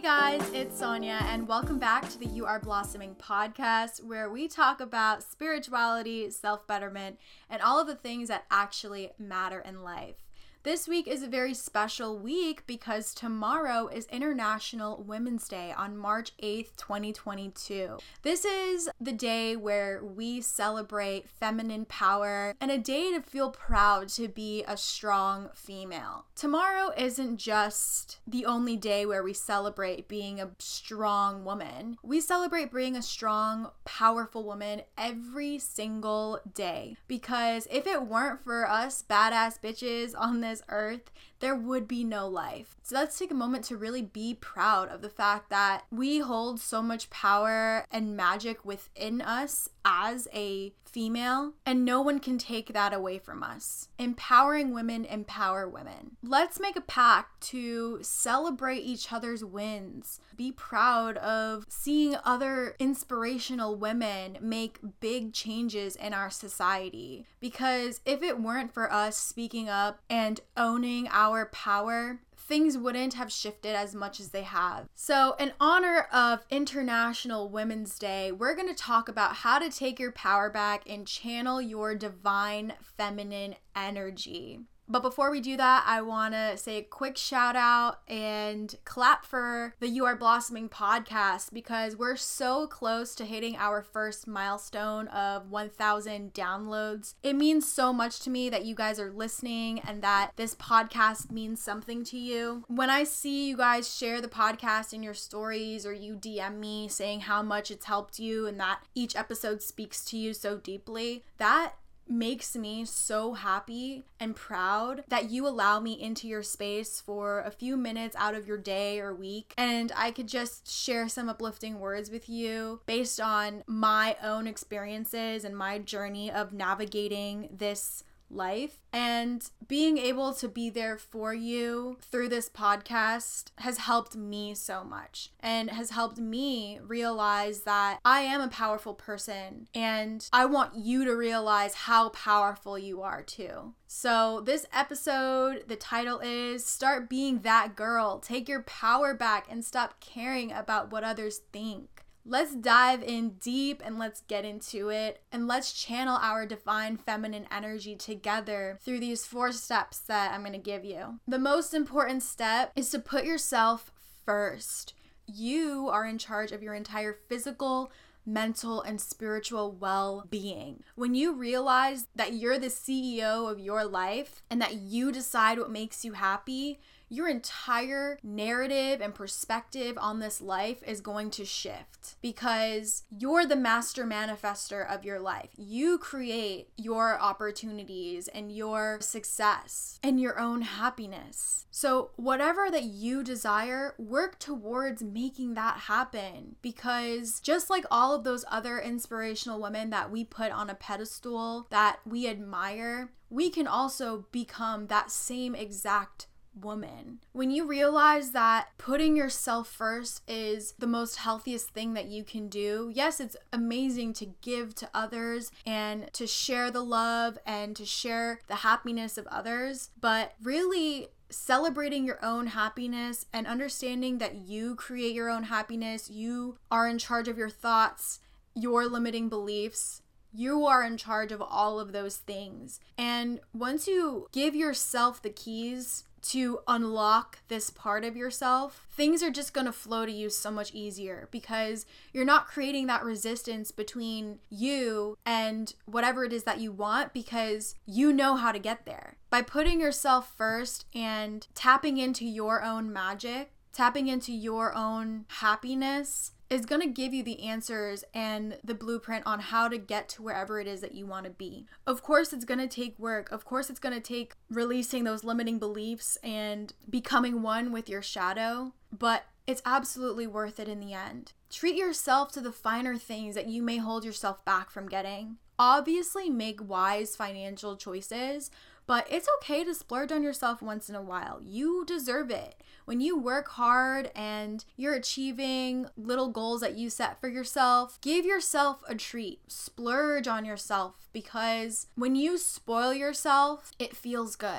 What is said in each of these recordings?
guys, it's Sonia, and welcome back to the You Are Blossoming podcast, where we talk about spirituality, self-betterment, and all of the things that actually matter in life. This week is a very special week because tomorrow is International Women's Day on March 8th, 2022. This is the day where we celebrate feminine power and a day to feel proud to be a strong female. Tomorrow isn't just the only day where we celebrate being a strong woman. We celebrate being a strong, powerful woman every single day, because if it weren't for us badass bitches on this earth, there would be no life. So let's take a moment to really be proud of the fact that we hold so much power and magic within us as a female, and no one can take that away from us. Empowering women empower women. Let's make a pact to celebrate each other's wins. Be proud of seeing other inspirational women make big changes in our society. Because if it weren't for us speaking up and owning our power, things wouldn't have shifted as much as they have. So in honor of International Women's Day, we're going to talk about how to take your power back and channel your divine feminine energy. But before we do that, I want to say a quick shout out and clap for the You Are Blossoming podcast, because we're so close to hitting our first milestone of 1,000 downloads. It means so much to me that you guys are listening and that this podcast means something to you. When I see you guys share the podcast in your stories, or you DM me saying how much it's helped you and that each episode speaks to you so deeply, that makes me so happy and proud that you allow me into your space for a few minutes out of your day or week, and I could just share some uplifting words with you based on my own experiences and my journey of navigating this life. And being able to be there for you through this podcast has helped me so much, and has helped me realize that I am a powerful person, and I want you to realize how powerful you are too. So this episode, the title is Start Being That Girl. Take your power back and stop caring about what others think. Let's dive in deep and let's get into it, and let's channel our divine feminine energy together through these 4 steps that I'm going to give you. The most important step is to put yourself first. You are in charge of your entire physical, mental, and spiritual well-being. When you realize that you're the CEO of your life and that you decide what makes you happy, your entire narrative and perspective on this life is going to shift, because you're the master manifester of your life. You create your opportunities and your success and your own happiness. So whatever that you desire, work towards making that happen, because just like all of those other inspirational women that we put on a pedestal that we admire, we can also become that same exact woman. When you realize that putting yourself first is the most healthiest thing that you can do, yes, it's amazing to give to others and to share the love and to share the happiness of others, but really celebrating your own happiness and understanding that you create your own happiness, you are in charge of your thoughts, your limiting beliefs. You are in charge of all of those things. And once you give yourself the keys to unlock this part of yourself, things are just going to flow to you so much easier, because you're not creating that resistance between you and whatever it is that you want, because you know how to get there. By putting yourself first and tapping into your own magic, tapping into your own happiness, is going to give you the answers and the blueprint on how to get to wherever it is that you want to be. Of course, it's going to take work. Of course, it's going to take releasing those limiting beliefs and becoming one with your shadow, but it's absolutely worth it in the end. Treat yourself to the finer things that you may hold yourself back from getting. Obviously, make wise financial choices, but it's okay to splurge on yourself once in a while. You deserve it. When you work hard and you're achieving little goals that you set for yourself, give yourself a treat. Splurge on yourself, because when you spoil yourself, it feels good.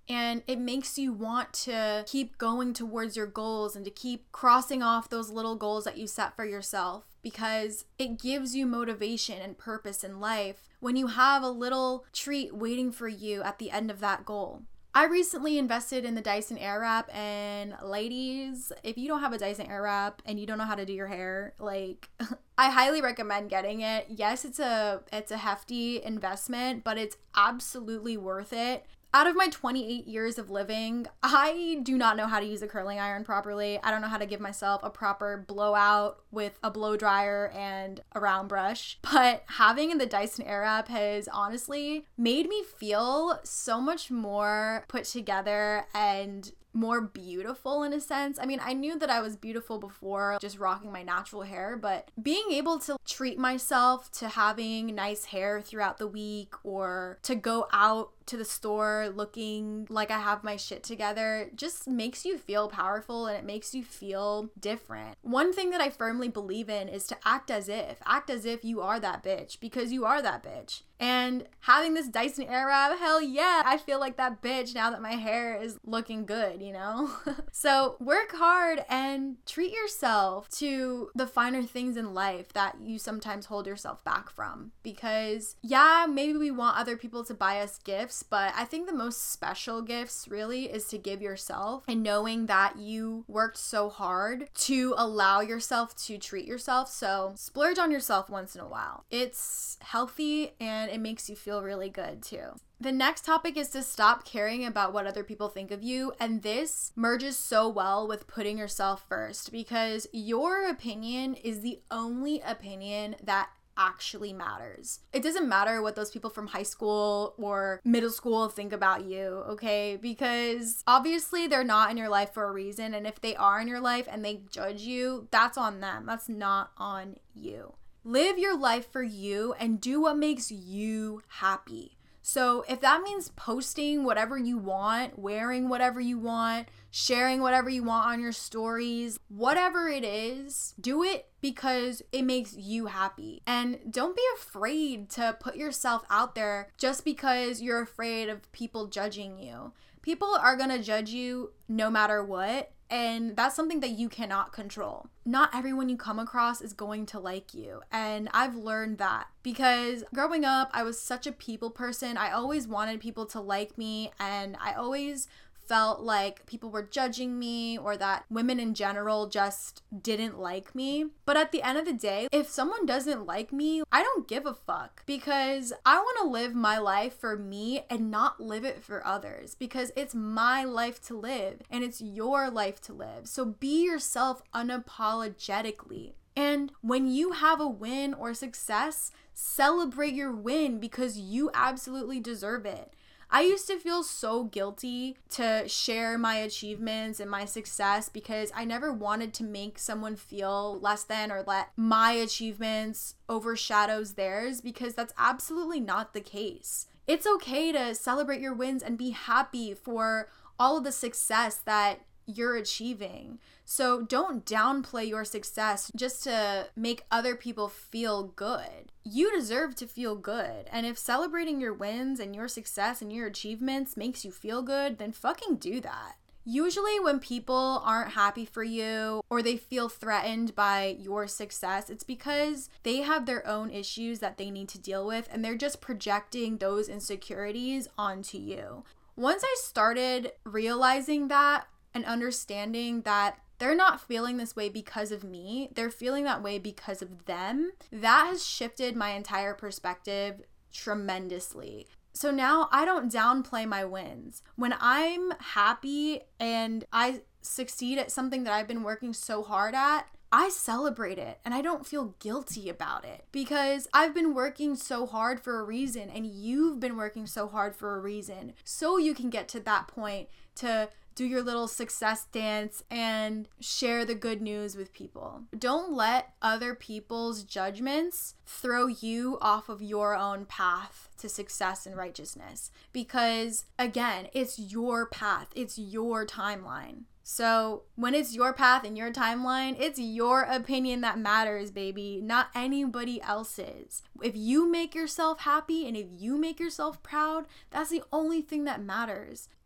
And it makes you want to keep going towards your goals and to keep crossing off those little goals that you set for yourself, because it gives you motivation and purpose in life when you have a little treat waiting for you at the end of that goal. I recently invested in the Dyson Airwrap, and ladies, if you don't have a Dyson Airwrap and you don't know how to do your hair, like I highly recommend getting it. Yes, it's a hefty investment, but it's absolutely worth it. Out of my 28 years of living, I do not know how to use a curling iron properly. I don't know how to give myself a proper blowout with a blow dryer and a round brush. But having the Dyson Airwrap has honestly made me feel so much more put together and more beautiful in a sense. I mean, I knew that I was beautiful before just rocking my natural hair, but being able to treat myself to having nice hair throughout the week, or to go out to the store looking like I have my shit together, just makes you feel powerful and it makes you feel different. One thing that I firmly believe in is to act as if you are that bitch, because you are that bitch. And having this Dyson Airwrap, hell yeah, I feel like that bitch now that my hair is looking good, you know? So work hard and treat yourself to the finer things in life that you sometimes hold yourself back from. Because yeah, maybe we want other people to buy us gifts, but I think the most special gifts really is to give yourself, and knowing that you worked so hard to allow yourself to treat yourself. So splurge on yourself once in a while. It's healthy and it makes you feel really good too. The next topic is to stop caring about what other people think of you. And this merges so well with putting yourself first, because your opinion is the only opinion that actually matters. It doesn't matter what those people from high school or middle school think about you, okay? Because obviously they're not in your life for a reason. And if they are in your life and they judge you, that's on them. That's not on you. Live your life for you and do what makes you happy. So if that means posting whatever you want, wearing whatever you want, sharing whatever you want on your stories, whatever it is, do it because it makes you happy. And don't be afraid to put yourself out there just because you're afraid of people judging you. People are gonna judge you no matter what. And that's something that you cannot control. Not everyone you come across is going to like you. And I've learned that because growing up, I was such a people person. I always wanted people to like me, and I always felt like people were judging me, or that women in general just didn't like me. But at the end of the day, if someone doesn't like me, I don't give a fuck, because I want to live my life for me and not live it for others, because it's my life to live and it's your life to live. So be yourself unapologetically. And when you have a win or success, celebrate your win because you absolutely deserve it. I used to feel so guilty to share my achievements and my success because I never wanted to make someone feel less than or let my achievements overshadows theirs, because that's absolutely not the case. It's okay to celebrate your wins and be happy for all of the success that you're achieving. So don't downplay your success just to make other people feel good. You deserve to feel good. And if celebrating your wins and your success and your achievements makes you feel good, then fucking do that. Usually when people aren't happy for you or they feel threatened by your success, it's because they have their own issues that they need to deal with, and they're just projecting those insecurities onto you. Once I started realizing that and understanding that they're not feeling this way because of me, they're feeling that way because of them, that has shifted my entire perspective tremendously. So now I don't downplay my wins. When I'm happy and I succeed at something that I've been working so hard at, I celebrate it and I don't feel guilty about it, because I've been working so hard for a reason, and you've been working so hard for a reason. So you can get to that point to do your little success dance and share the good news with people. Don't let other people's judgments throw you off of your own path to success and righteousness, because again, it's your path, it's your timeline. So when it's your path and your timeline, it's your opinion that matters, baby, not anybody else's. If you make yourself happy and if you make yourself proud, that's the only thing that matters.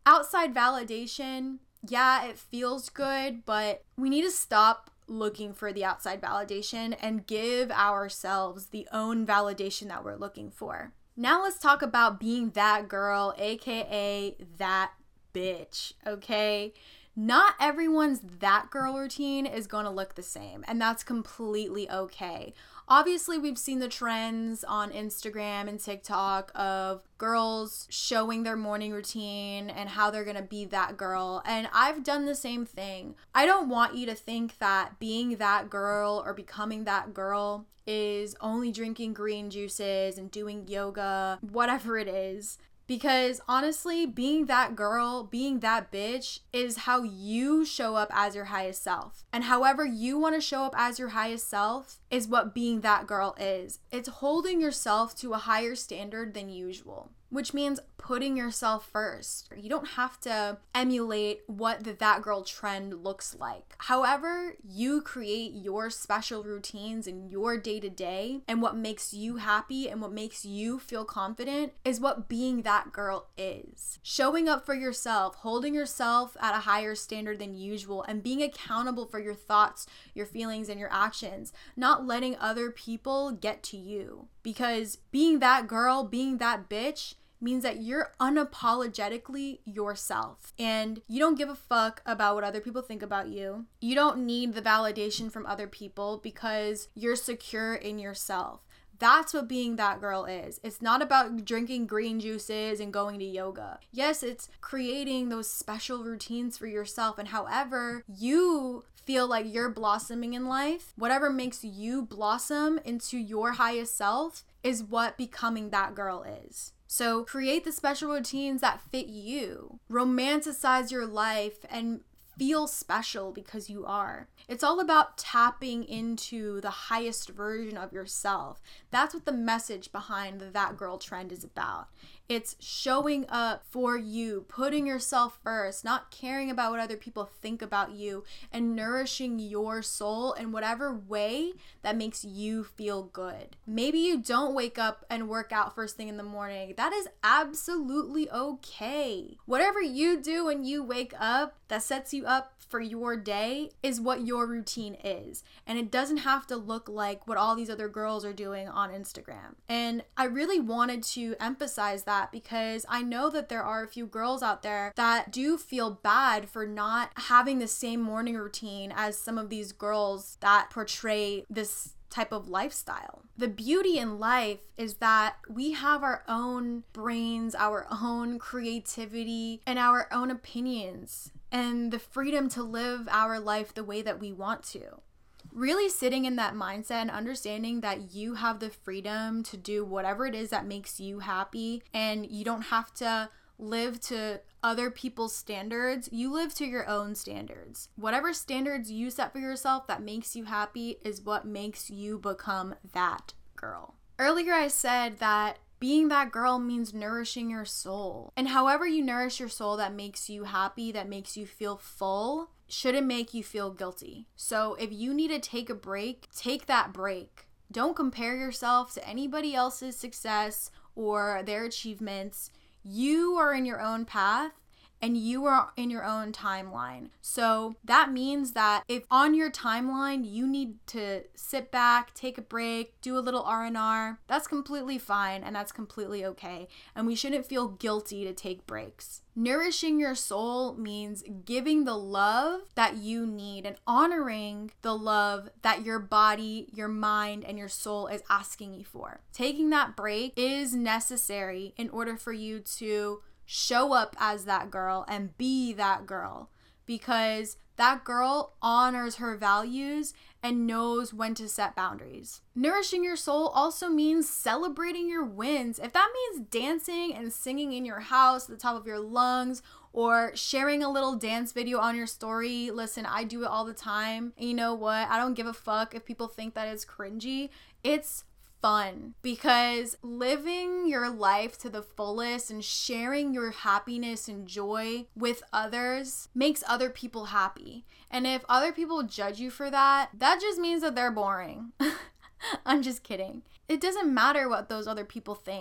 Outside validation, yeah, it feels good, but we need to stop looking for the outside validation and give ourselves the own validation that we're looking for. Now let's talk about being that girl, aka that bitch, okay? Not everyone's that girl routine is going to look the same, and that's completely okay. Obviously, we've seen the trends on Instagram and TikTok of girls showing their morning routine and how they're going to be that girl, and I've done the same thing. I don't want you to think that being that girl or becoming that girl is only drinking green juices and doing yoga, whatever it is. Because honestly, being that girl, being that bitch is how you show up as your highest self. And however you want to show up as your highest self is what being that girl is. It's holding yourself to a higher standard than usual, which means putting yourself first. You don't have to emulate what the that girl trend looks like. However, you create your special routines in your day-to-day, and what makes you happy and what makes you feel confident is what being that girl is. Showing up for yourself, holding yourself at a higher standard than usual, and being accountable for your thoughts, your feelings, and your actions. Not letting other people get to you. Because being that girl, being that bitch, means that you're unapologetically yourself and you don't give a fuck about what other people think about you. You don't need the validation from other people because you're secure in yourself. That's what being that girl is. It's not about drinking green juices and going to yoga. Yes, it's creating those special routines for yourself, and however you feel like you're blossoming in life, whatever makes you blossom into your highest self is what becoming that girl is. So create the special routines that fit you. Romanticize your life and feel special because you are. It's all about tapping into the highest version of yourself. That's what the message behind the That Girl trend is about. It's showing up for you, putting yourself first, not caring about what other people think about you, and nourishing your soul in whatever way that makes you feel good. Maybe you don't wake up and work out first thing in the morning. That is absolutely okay. Whatever you do when you wake up that sets you up for your day is what your routine is. And it doesn't have to look like what all these other girls are doing on Instagram. And I really wanted to emphasize that because I know that there are a few girls out there that do feel bad for not having the same morning routine as some of these girls that portray this type of lifestyle. The beauty in life is that we have our own brains, our own creativity, and our own opinions, and the freedom to live our life the way that we want to. Really sitting in that mindset and understanding that you have the freedom to do whatever it is that makes you happy, and you don't have to live to other people's standards. You live to your own standards. Whatever standards you set for yourself that makes you happy is what makes you become that girl. Earlier I said that being that girl means nourishing your soul. And however you nourish your soul that makes you happy, that makes you feel full, shouldn't make you feel guilty. So if you need to take a break, take that break. Don't compare yourself to anybody else's success or their achievements. You are in your own path and you are in your own timeline. So that means that if on your timeline you need to sit back, take a break, do a little R&R, that's completely fine and that's completely okay. And we shouldn't feel guilty to take breaks. Nourishing your soul means giving the love that you need and honoring the love that your body, your mind, and your soul is asking you for. Taking that break is necessary in order for you to show up as that girl and be that girl, because that girl honors her values and knows when to set boundaries. Nourishing your soul also means celebrating your wins. If that means dancing and singing in your house at the top of your lungs, or sharing a little dance video on your story, listen, I do it all the time. And you know what? I don't give a fuck if people think that it's cringy. It's fun, because living your life to the fullest and sharing your happiness and joy with others makes other people happy. And if other people judge you for that, that just means that they're boring. I'm just kidding. It doesn't matter what those other people think.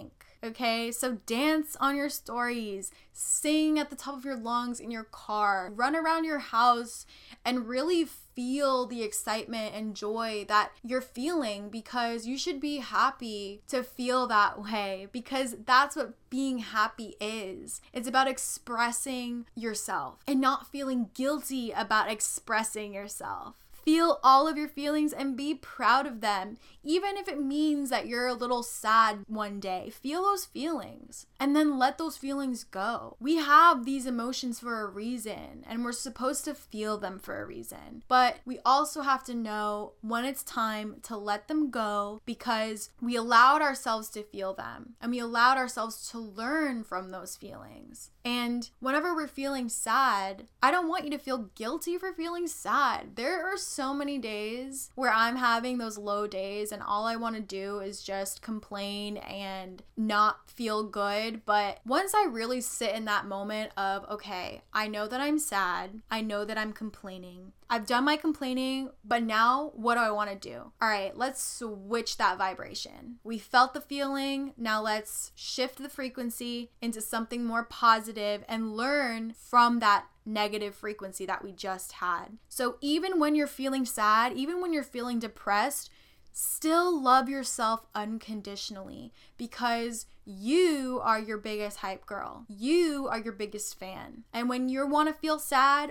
okay? So dance on your stories, sing at the top of your lungs in your car, run around your house, and really feel the excitement and joy that you're feeling, because you should be happy to feel that way, because that's what being happy is. It's about expressing yourself and not feeling guilty about expressing yourself. Feel all of your feelings and be proud of them, even if it means that you're a little sad one day. Feel those feelings and then let those feelings go. We have these emotions for a reason, and we're supposed to feel them for a reason. But we also have to know when it's time to let them go, because we allowed ourselves to feel them and we allowed ourselves to learn from those feelings. And whenever we're feeling sad, I don't want you to feel guilty for feeling sad. There are so many days where I'm having those low days and all I want to do is just complain and not feel good. But once I really sit in that moment of, okay, I know that I'm sad, I know that I'm complaining, I've done my complaining, but now what do I want to do? All right, let's switch that vibration. We felt the feeling, now let's shift the frequency into something more positive and learn from that negative frequency that we just had. So even when you're feeling sad, even when you're feeling depressed, still love yourself unconditionally, because you are your biggest hype girl. You are your biggest fan. And when you want to feel sad,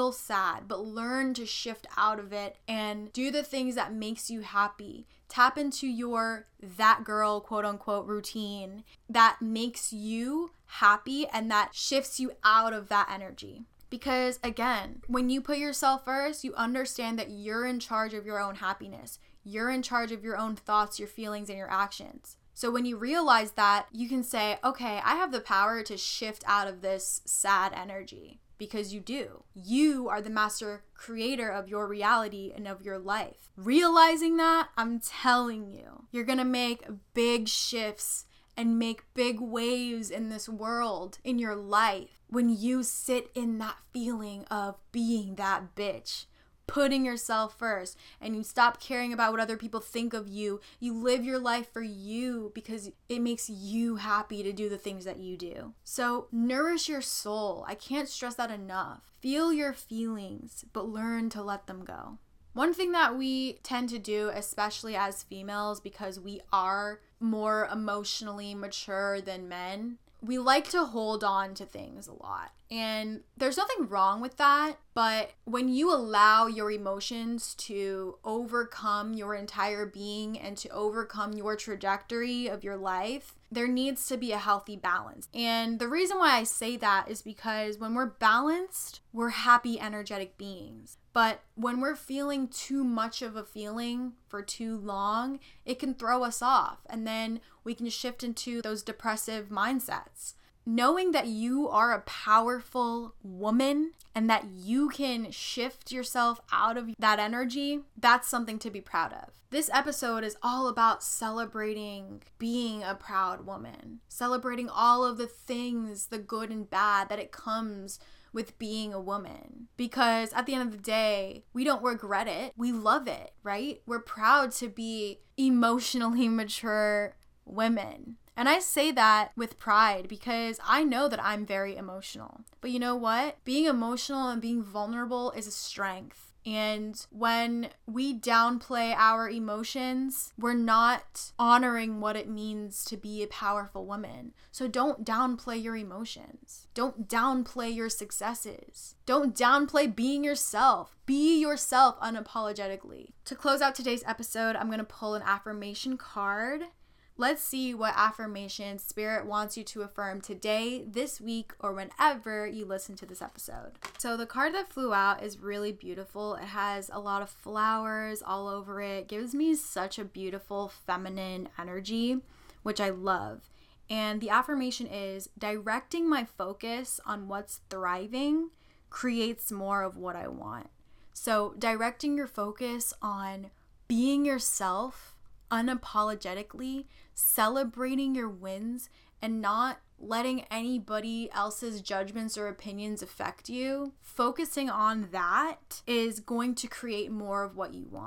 but learn to shift out of it and do the things that makes you happy. Tap into your that girl, quote unquote, routine that makes you happy and that shifts you out of that energy. Because again, when you put yourself first, you understand that you're in charge of your own happiness. You're in charge of your own thoughts, your feelings, and your actions. So when you realize that, you can say, okay, I have the power to shift out of this sad energy, because you do. You are the master creator of your reality and of your life. Realizing that, I'm telling you, you're gonna make big shifts and make big waves in this world, in your life, when you sit in that feeling of being that bitch, putting yourself first, and you stop caring about what other people think of you. You live your life for you because it makes you happy to do the things that you do. So nourish your soul. I can't stress that enough. Feel your feelings, but learn to let them go. One thing that we tend to do, especially as females, because we are more emotionally mature than men, we like to hold on to things a lot. And there's nothing wrong with that, but when you allow your emotions to overcome your entire being and to overcome your trajectory of your life, there needs to be a healthy balance. And the reason why I say that is because when we're balanced, we're happy, energetic beings. But when we're feeling too much of a feeling for too long, it can throw us off, and then we can shift into those depressive mindsets. Knowing that you are a powerful woman and that you can shift yourself out of that energy, that's something to be proud of. This episode is all about celebrating being a proud woman, celebrating all of the things, the good and bad that it comes with being a woman. Because at the end of the day, we don't regret it. We love it, right? We're proud to be emotionally mature women. And I say that with pride because I know that I'm very emotional. But you know what? Being emotional and being vulnerable is a strength. And when we downplay our emotions, we're not honoring what it means to be a powerful woman. So don't downplay your emotions. Don't downplay your successes. Don't downplay being yourself. Be yourself unapologetically. To close out today's episode, I'm going to pull an affirmation card. Let's see what affirmation Spirit wants you to affirm today, this week, or whenever you listen to this episode. So the card that flew out is really beautiful. It has a lot of flowers all over it. It gives me such a beautiful feminine energy, which I love. And the affirmation is, directing my focus on what's thriving creates more of what I want. So directing your focus on being yourself unapologetically, celebrating your wins, and not letting anybody else's judgments or opinions affect you, focusing on that is going to create more of what you want.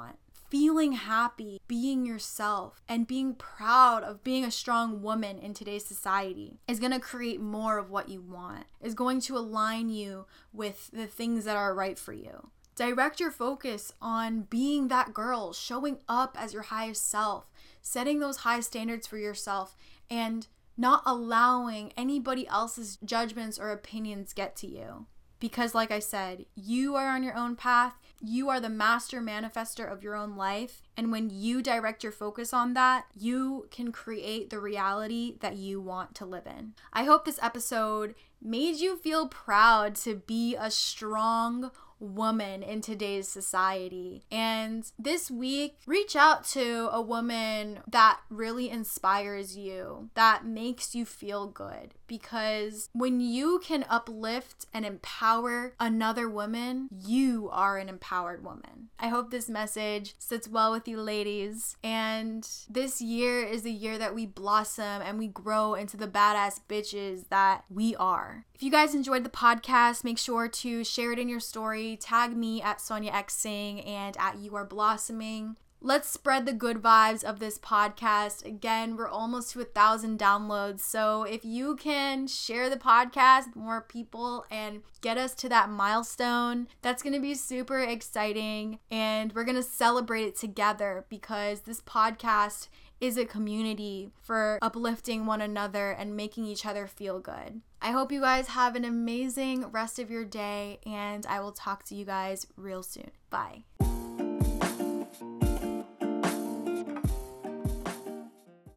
feeling happy, being yourself, and being proud of being a strong woman in today's society is going to create more of what you want, is going to align you with the things that are right for you. Direct your focus on being that girl, showing up as your highest self, setting those high standards for yourself, and not allowing anybody else's judgments or opinions get to you. Because like I said, you are on your own path. You are the master manifester of your own life. And when you direct your focus on that, you can create the reality that you want to live in. I hope this episode made you feel proud to be a strong woman in today's society. And this week, reach out to a woman that really inspires you, that makes you feel good. Because when you can uplift and empower another woman, you are an empowered woman. I hope this message sits well with you ladies. And this year is the year that we blossom and we grow into the badass bitches that we are. If you guys enjoyed the podcast, make sure to share it in your story. Tag me at Sonia X Singh and at You Are Blossoming. Let's spread the good vibes of this podcast. Again, we're almost to 1,000 downloads. So if you can share the podcast with more people and get us to that milestone, that's going to be super exciting. And we're going to celebrate it together because this podcast is a community for uplifting one another and making each other feel good. I hope you guys have an amazing rest of your day, and I will talk to you guys real soon. Bye.